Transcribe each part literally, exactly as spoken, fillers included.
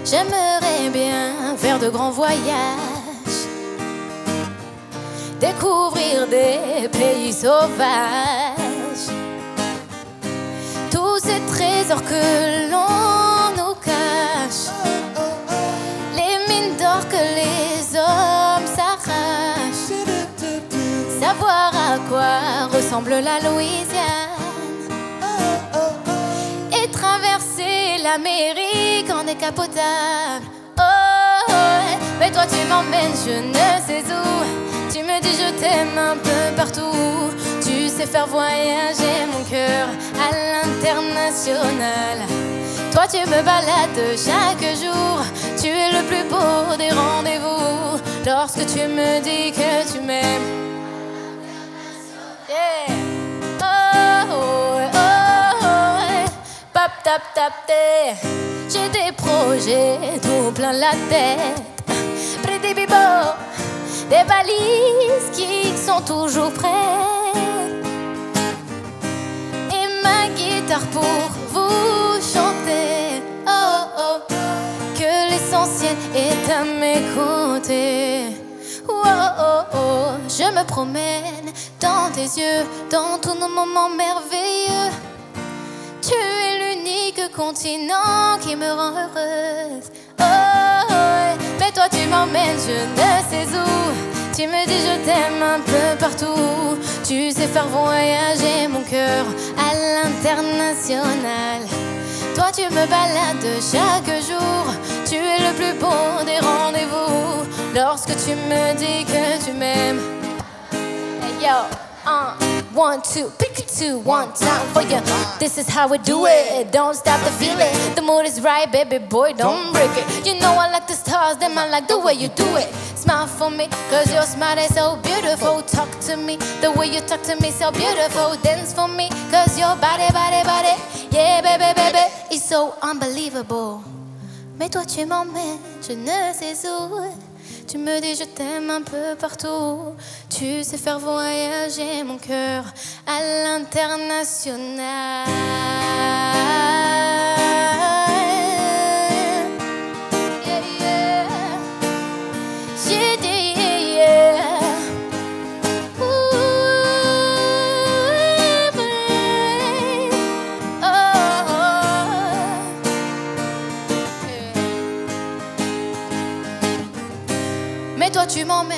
J'aimerais bien faire de grands voyages, découvrir des pays sauvages, tous ces trésors que l'on nous cache, les mines d'or que les hommes s'arrachent, savoir à quoi ressemble la Louisiane et traverser l'Amérique en décapotable. Oh, mais toi tu m'emmènes je ne sais où, tu me dis je t'aime un peu partout, tu sais faire voyager mon cœur à l'international. Toi tu me balades chaque jour, tu es le plus beau des rendez-vous, lorsque tu me dis que tu m'aimes. Yeah. Oh, oh, oh, oh. Pop, tap, tap, té. J'ai des projets tout plein la tête. Pretty bibo, des valises qui sont toujours prêtes, et ma guitare pour vous chanter. Oh, oh, que l'essentiel est à mes côtés. Oh, oh, oh, je me promène dans tes yeux, dans tous nos moments merveilleux. Tu es l'unique continent qui me rend heureuse. Oh, oh, mais toi tu m'emmènes je ne sais où, tu me dis je t'aime un peu partout, tu sais faire voyager mon cœur à l'international. Toi tu me balades chaque jour, tu es le plus beau des rendez-vous, lorsque tu me dis que tu m'aimes. Hey yo, uh, one, two, pick a two, one time for you. This is how we do it, don't stop the feeling. The mood is right, baby boy, don't break it. You know I like the stars, then I like the way you do it. Smile for me, cause your smile is so beautiful. Talk to me, the way you talk to me so beautiful. Dance for me, cause your body, body, body, yeah baby, baby, it's so unbelievable. Mais toi tu m'emmènes, je ne sais où, tu me dis je t'aime un peu partout, tu sais faire voyager mon cœur à l'international. Yeah, yeah. Yeah, yeah, yeah. Ooh, babe. Oh, oh. Yeah. Mais toi tu m'emmènes,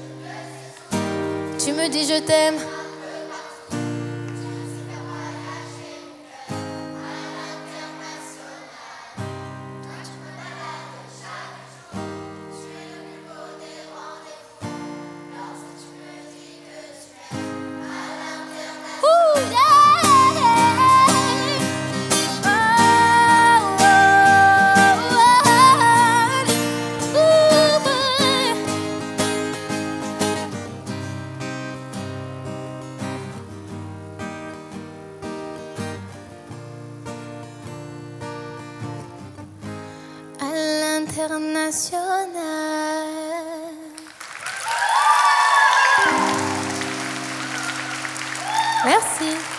tu me dis je t'aime. Ouh, yeah. Oh, oh, oh. Ouh, boy. À l'international. Merci.